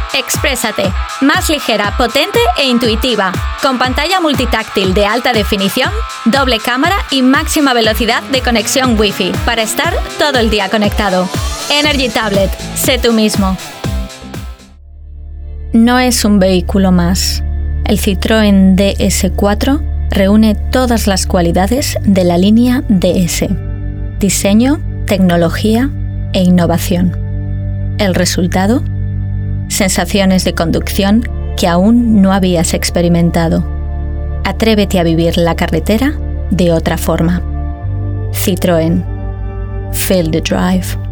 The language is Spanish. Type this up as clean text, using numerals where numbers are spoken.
Exprésate, más ligera, potente e intuitiva, con pantalla multitáctil de alta definición, doble cámara y máxima velocidad de conexión Wi-Fi para estar todo el día conectado. Energy Tablet, sé tú mismo. No es un vehículo más. El Citroën DS4 reúne todas las cualidades de la línea DS: diseño, tecnología e innovación. El resultado: sensaciones de conducción que aún no habías experimentado. Atrévete a vivir la carretera de otra forma. Citroën. Feel the drive.